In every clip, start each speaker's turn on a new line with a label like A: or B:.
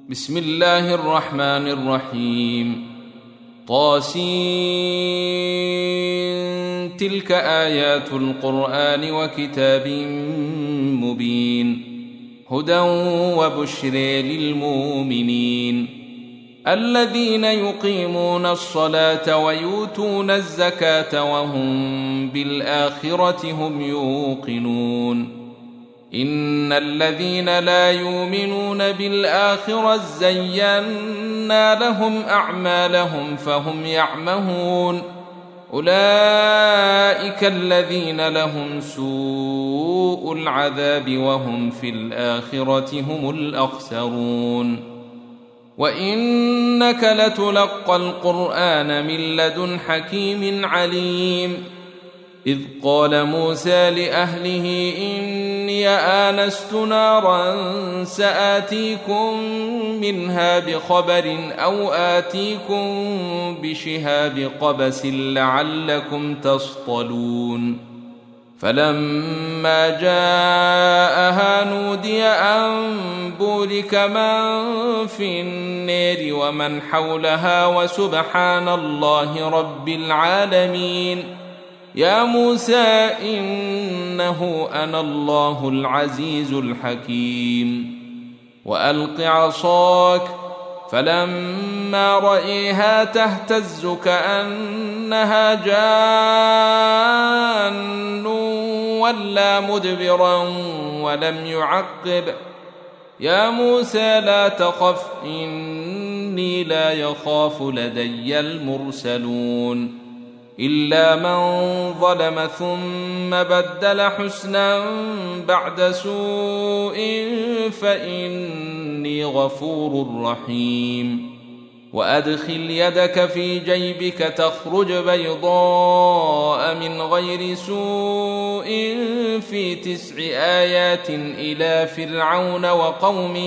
A: بسم الله الرحمن الرحيم. طاسين. تلك آيات القرآن وكتاب مبين هدى وبشر للمؤمنين الذين يقيمون الصلاة ويؤتون الزكاة وهم بالآخرة هم يوقنون. إن الذين لا يؤمنون بالآخرة زينا لهم أعمالهم فهم يعمهون. أولئك الذين لهم سوء العذاب وهم في الآخرة هم الأخسرون. وإنك لتلقى القرآن من لدن حكيم عليم. إذ قال موسى لأهله إني آنست نارا سآتيكم منها بخبر أو آتيكم بشهاب قبس لعلكم تصطلون. فلما جاءها نودي أن بورك من في النار ومن حولها وسبحان الله رب العالمين. يا موسى إنه أنا الله العزيز الحكيم. وألق عصاك فلما رأيها تهتز كأنها جان ولا مدبرا ولم يعقب. يا موسى لا تخف إني لا يخاف لدي المرسلون. إلا من ظلم ثم بدل حسنا بعد سوء فإني غفور رحيم. وأدخل يدك في جيبك تخرج بيضاء من غير سوء في 9 آيات إلى فرعون وقومه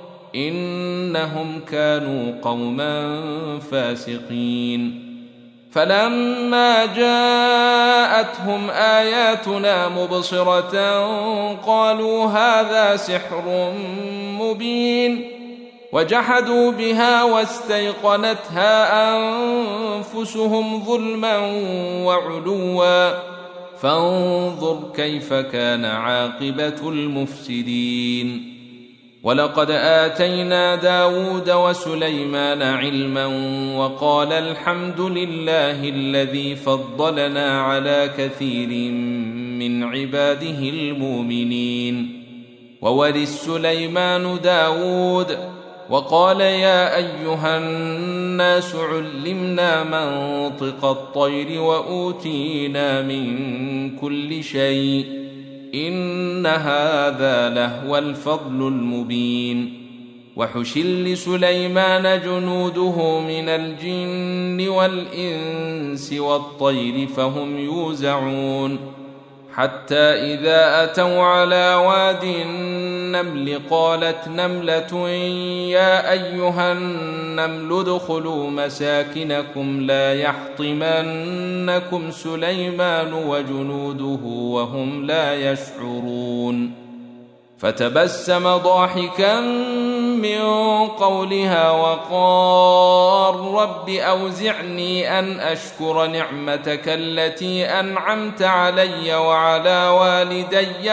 A: إنهم كانوا قوما فاسقين. فلما جاءتهم آياتنا مبصرة قالوا هذا سحر مبين. وجحدوا بها واستيقنتها أنفسهم ظلما وعلوا فانظر كيف كان عاقبة المفسدين. ولقد آتينا داود وسليمان علما وقال الحمد لله الذي فضلنا على كثير من عباده المؤمنين. وورث سليمان داود وقال يا أيها الناس علمنا منطق الطير وأوتينا من كل شيء إن هذا لهو الفضل المبين. وحشر لسليمان جنوده من الجن والإنس والطير فهم يوزعون. حتى إذا أتوا على واد النمل قالت نملة يا أيها النمل ادخلوا مساكنكم لا يحطمنكم سليمان وجنوده وهم لا يشعرون. فتبسم ضاحكا من قولها وقال رب أوزعني أن أشكر نعمتك التي أنعمت علي وعلى والدي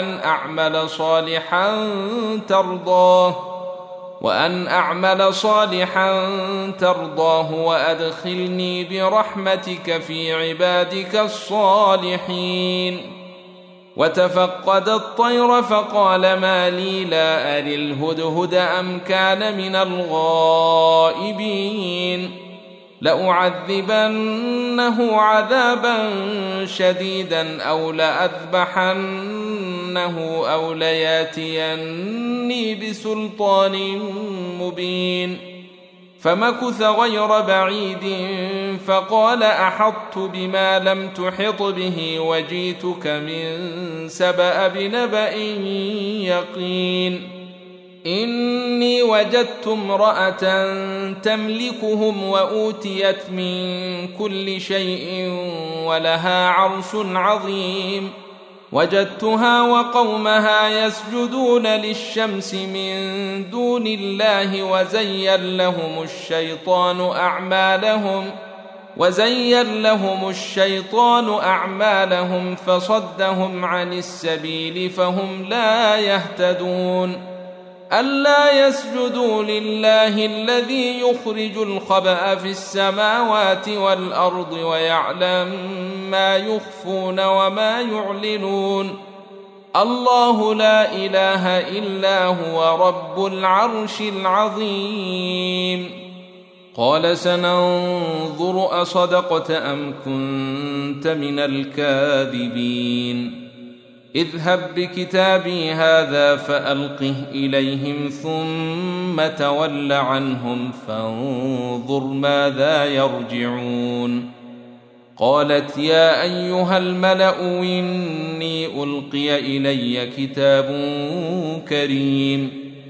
A: وأن أعمل صالحا ترضاه وأدخلني برحمتك في عبادك الصالحين. وتفقد الطير فقال ما لي لا أري الهدهد أم كان من الغائبين. لأعذبنه عذابا شديدا أو لأذبحنه أو لياتيني بسلطان مبين. فمكث غير بعيد فقال أحطت بما لم تحط به وجيتك من سبأ بنبأ يقين. إني وجدت امرأة تملكهم وأوتيت من كل شيء ولها عرش عظيم. وجدتها وقومها يسجدون للشمس من دون الله وزين لهم الشيطان أعمالهم فصدهم عن السبيل فهم لا يهتدون ألا يسجدوا لله الذي يخرج الخبأ في السماوات والأرض ويعلم ما يخفون وما يعلنون الله لا إله إلا هو رب العرش العظيم قال سننظر أصدقت أم كنت من الكاذبين اذهب بكتابي هذا فألقه إليهم ثم تول عنهم فانظر ماذا يرجعون قالت يا أيها الملأ إني ألقي إلي كتاب كريم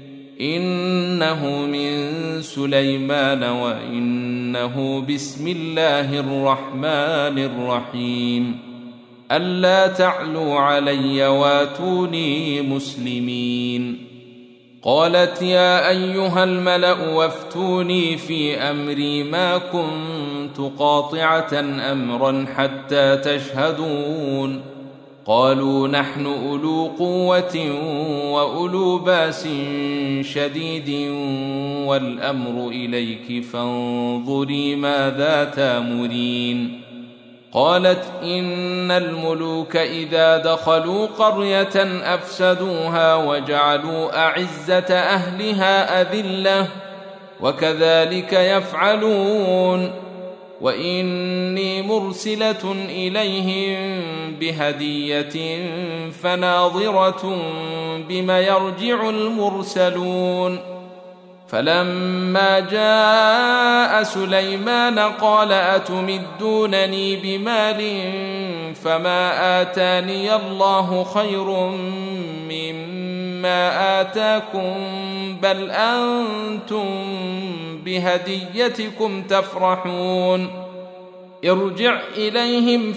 A: إنه من سليمان وإنه بسم الله الرحمن الرحيم ألا تعلوا علي واتوني مسلمين قالت يا أيها الملأ وافتوني في أمري ما كنت قاطعة أمرا حتى تشهدون قالوا نحن أولو قوة وأولو بأس شديد والأمر إليك فانظري ماذا تأمرين قالت إن الملوك إذا دخلوا قرية أفسدوها وجعلوا أعزة أهلها أذلة وكذلك يفعلون وإني مرسلة إليهم بهدية فناظرة بما يرجع المرسلون فلما جاء سليمان قال أتمدونني بمال فما آتاني الله خير مما آتاكم بل أنتم بهديتكم تفرحون ارجع إليهم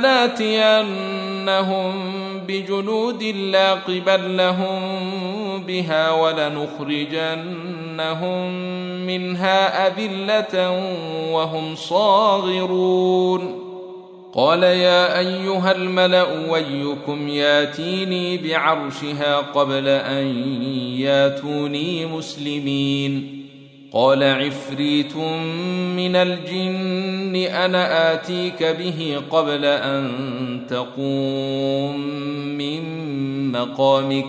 A: فلناتينهم بجنود لا قبل لهم بها ولنخرجنهم منها أذلة وهم صاغرون قال يا أيها الملأ ويكم ياتيني بعرشها قبل أن ياتوني مسلمين قال عفريت من الجن أنا آتيك به قبل أن تقوم من مقامك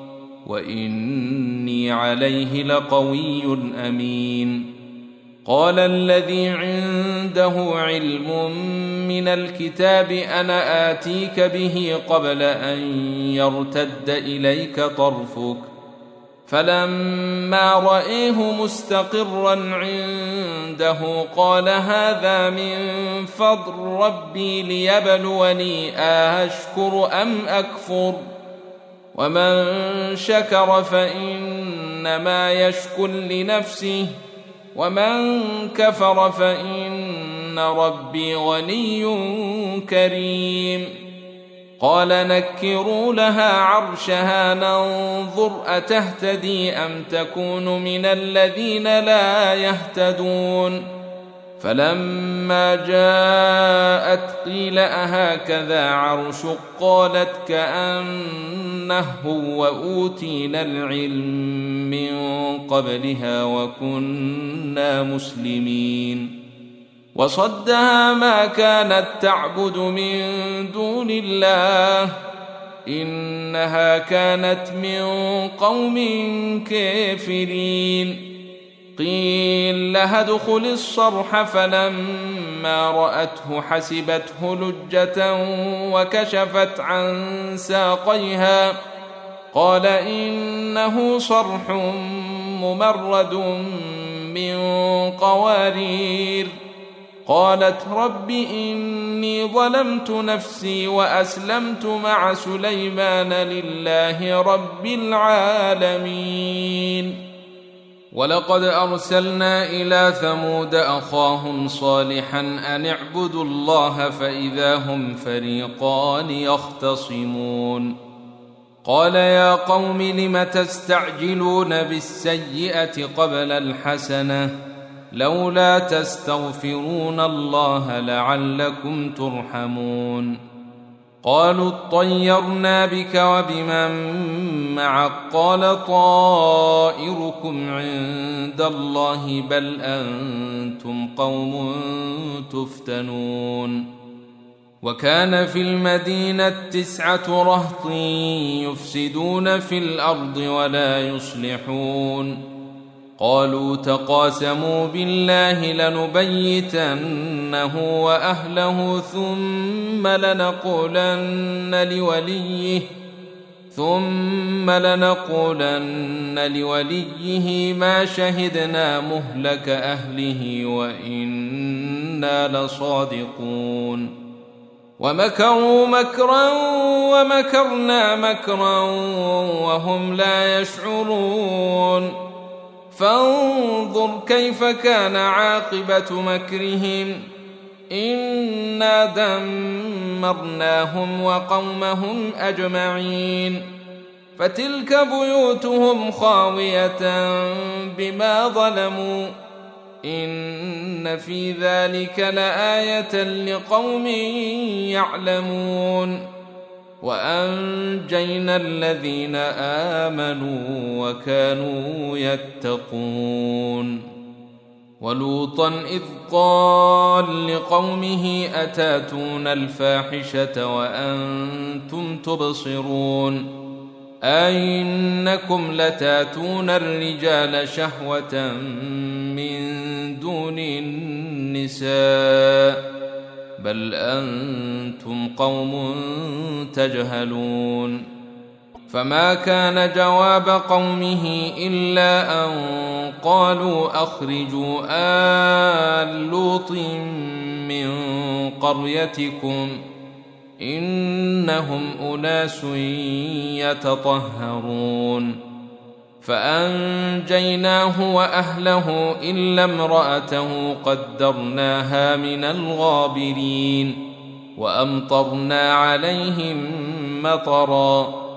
A: وإني عليه لقوي أمين قال الذي عنده علم من الكتاب أنا آتيك به قبل أن يرتد إليك طرفك فلما رأيه مستقرا عنده قال هذا من فضل ربي ليبلوني أشكر أم أكفر ومن شكر فإنما يشكر لنفسه ومن كفر فإن ربي غني كريم قال نكروا لها عرشها ننظر أتهتدي أم تكون من الذين لا يهتدون فلما جاءت قيل أهكذا عرشك قالت كأنه وأوتينا العلم من قبلها وكنا مسلمين وصدها ما كانت تعبد من دون الله إنها كانت من قوم كافرين قيل لها ادخل الصرح فلما رأته حسبته لجة وكشفت عن ساقيها قال إنه صرح ممرد من قوارير قالت رب إني ظلمت نفسي وأسلمت مع سليمان لله رب العالمين ولقد أرسلنا إلى ثمود أخاهم صالحا أن اعبدوا الله فإذا هم فريقان يختصمون قال يا قوم لم تستعجلون بالسيئة قبل الحسنة لولا تستغفرون الله لعلكم ترحمون قالوا اطيرنا بك وبمن معك قال طائركم عند الله بل أنتم قوم تفتنون وكان في المدينة 9 رهط يفسدون في الأرض ولا يصلحون قالوا تقاسموا بالله لنبيتنه وأهله ثم لنقولن لوليه ما شهدنا مهلك أهله وإنا لصادقون ومكروا مكرا ومكرنا مكرا وهم لا يشعرون فانظر كيف كان عاقبة مكرهم إنا دمرناهم وقومهم أجمعين فتلك بيوتهم خاوية بما ظلموا إن في ذلك لآية لقوم يعلمون وأنجينا الذين آمنوا وكانوا يتقون ولوطا إذ قال لقومه أتاتون الفاحشة وأنتم تبصرون أئنكم لتاتون الرجال شهوة من دون النساء بل أنتم قوم تجهلون فما كان جواب قومه إلا أن قالوا أخرجوا آل لوط من قريتكم إنهم أناس يتطهرون فأنجيناه وأهله إلا امرأته قدرناها من الغابرين وأمطرنا عليهم مطرا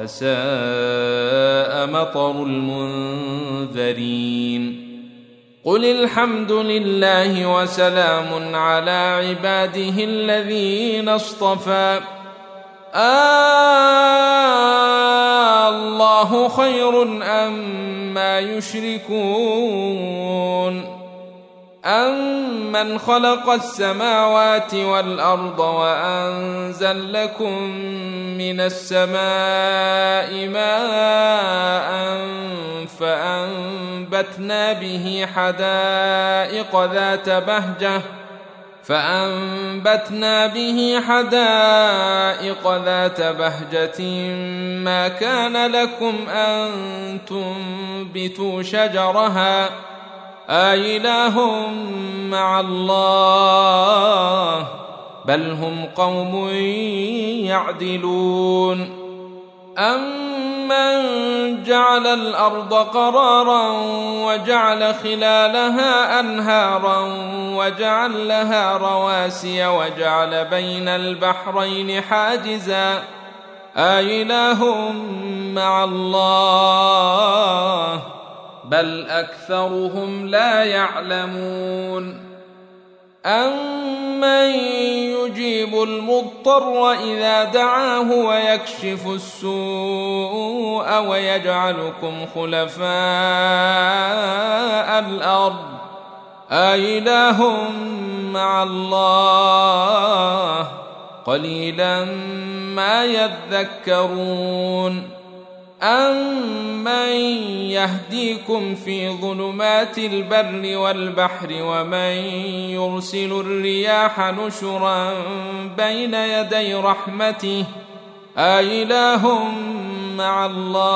A: فساء مطر المنذرين قل الحمد لله وسلام على عباده الذين اصطفى الله خير أما يشركون أمن خلق السماوات والأرض وأنزل لكم من السماء ماء فأنبتنا به حدائق ذات بهجة ما كان لكم أن تنبتوا شجرها أإله مع الله بل هم قوم يعدلون أمن جعل الأرض قرارا وجعل خلالها أنهارا وجعل لها رواسي وجعل بين البحرين حاجزا أإله مع الله بل أكثرهم لا يعلمون أمن يجيب المضطر إذا دعاه ويكشف السوء ويجعلكم خلفاء الأرض أإله مع الله قليلا ما يذكرون أمن يهديكم في ظلمات البر والبحر ومن يرسل الرياح نشرا بين يدي رحمته أإله مع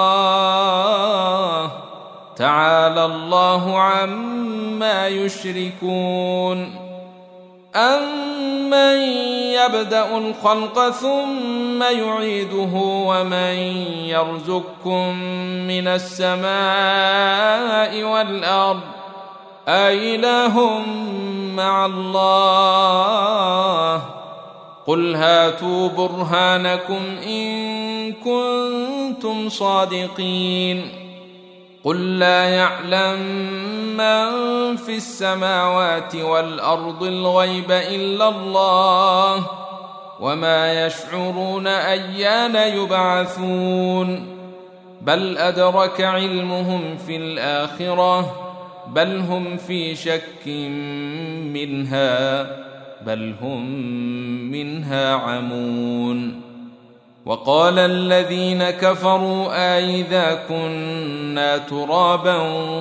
A: الله تعالى الله عما يشركون أَمَّن يَبْدَأُ الْخَلْقَ ثُمَّ يُعِيدُهُ وَمَن يَرْزُقكُّم مِّنَ السَّمَاءِ وَالْأَرْضِ أَإِلَٰهٌ مَّعَ اللَّهِ قُلْ هَاتُوا بُرْهَانَكُمْ إِن كُنتُمْ صَادِقِينَ قُل لَّا يَعْلَمُ مَن فِي السَّمَاوَاتِ وَالْأَرْضِ الْغَيْبَ إِلَّا اللَّهُ وَمَا يَشْعُرُونَ أَيَّانَ يُبْعَثُونَ بَلْ أَدْرَكَ عِلْمُهُمْ في الْآخِرَةِ بَلْ هُمْ في شَكٍّ مِّنْهَا بَلْ هُمْ مِنْهَا عَمُونَ وقال الذين كفروا أئذا كنا ترابا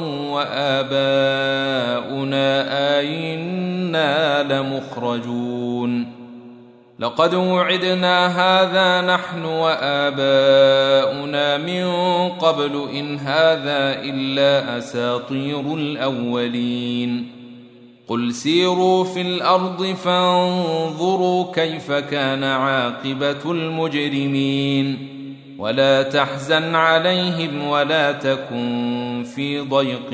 A: وآباؤنا أئنا لمخرجون لقد وعدنا هذا نحن وآباؤنا من قبل إن هذا إلا أساطير الأولين قل سيروا في الأرض فانظروا كيف كان عاقبة المجرمين ولا تحزن عليهم ولا تكن في ضيق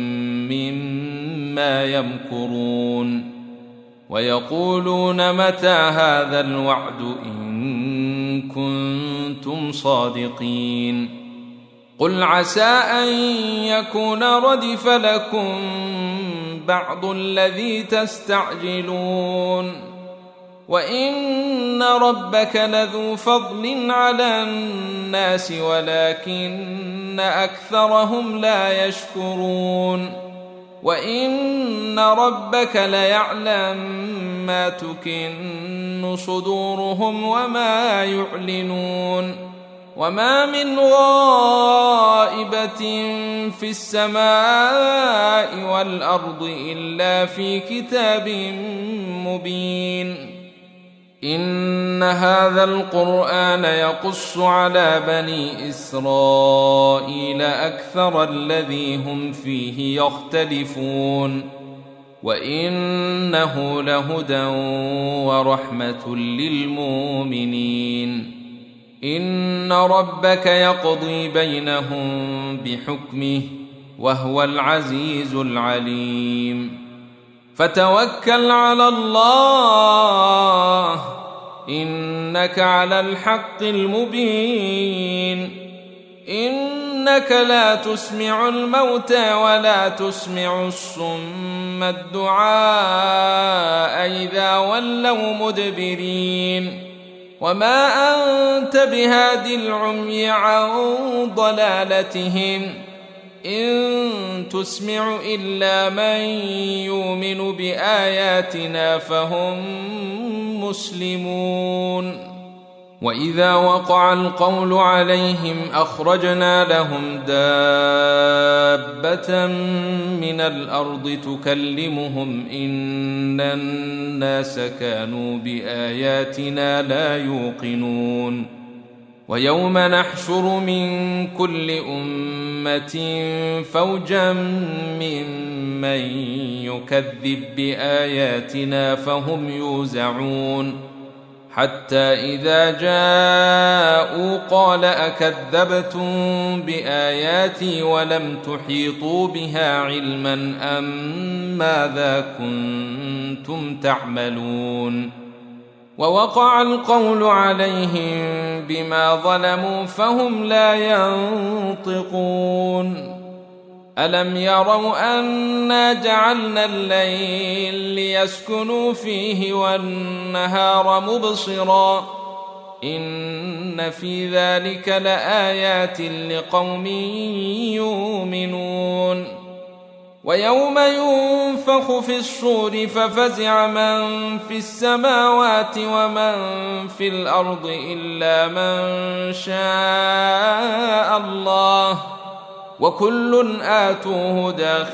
A: مما يمكرون ويقولون متى هذا الوعد إن كنتم صادقين قل عسى أن يكون ردف لكم بعض الذي تستعجلون وإن ربك لذو فضل على الناس ولكن أكثرهم لا يشكرون وإن ربك ليعلم ما تكن صدورهم وما يعلنون وما من غائبة في السماء والأرض إلا في كتاب مبين إن هذا القرآن يقص على بني إسرائيل أكثر الذي هم فيه يختلفون وإنه لهدى ورحمة للمؤمنين إن ربك يقضي بينهم بحكمه وهو العزيز العليم فتوكل على الله إنك على الحق المبين إنك لا تسمع الموتى ولا تسمع الصم الدعاء إذا ولوا مدبرين وما أنت بهاد العمي عن ضلالتهم إن تسمع إلا من يؤمن بآياتنا فهم مسلمون وإذا وقع القول عليهم أخرجنا لهم دابة من الأرض تكلمهم إن الناس كانوا بآياتنا لا يوقنون ويوم نحشر من كل أمة فوجا ممن يكذب بآياتنا فهم يوزعون حتى إذا جاءوا قال أكذبتم بآياتي ولم تحيطوا بها علما أم ماذا كنتم تعملون ووقع القول عليهم بما ظلموا فهم لا ينطقون ألم يروا أنا جعلنا الليل ليسكنوا فيه والنهار مبصرا إن في ذلك لآيات لقوم يؤمنون ويوم ينفخ في الصور ففزع من في السماوات ومن في الأرض إلا من شاء الله وكل آتوه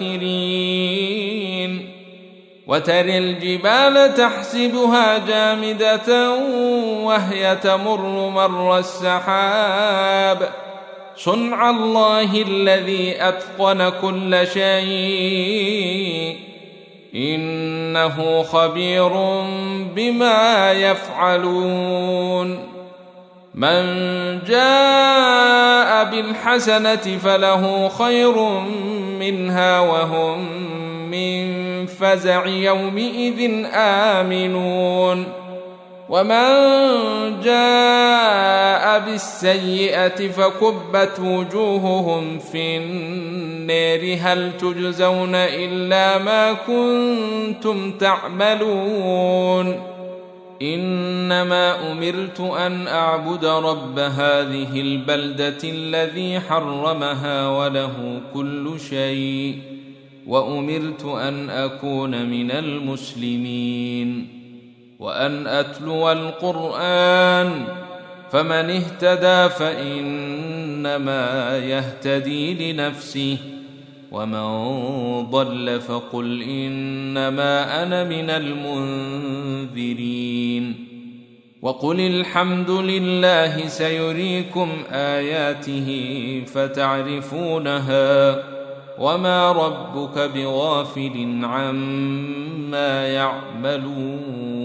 A: داخرين وترى الجبال تحسبها جامدة وهي تمر مر السحاب صنع الله الذي أتقن كل شيء إنه خبير بما يفعلون من جاء بالحسنة فله خير منها وهم من فزع يومئذ آمنون ومن جاء بالسيئة فكبت وجوههم في النار هل تجزون إلا ما كنتم تعملون إنما أمرت أن أعبد رب هذه البلدة الذي حرمها وله كل شيء وأمرت أن أكون من المسلمين وأن أتلو القرآن فمن اهتدى فإنما يهتدي لنفسه ومن ضل فقل إنما أنا من المنذرين وقل الحمد لله سيريكم آياته فتعرفونها وما ربك بغافل عما يعملون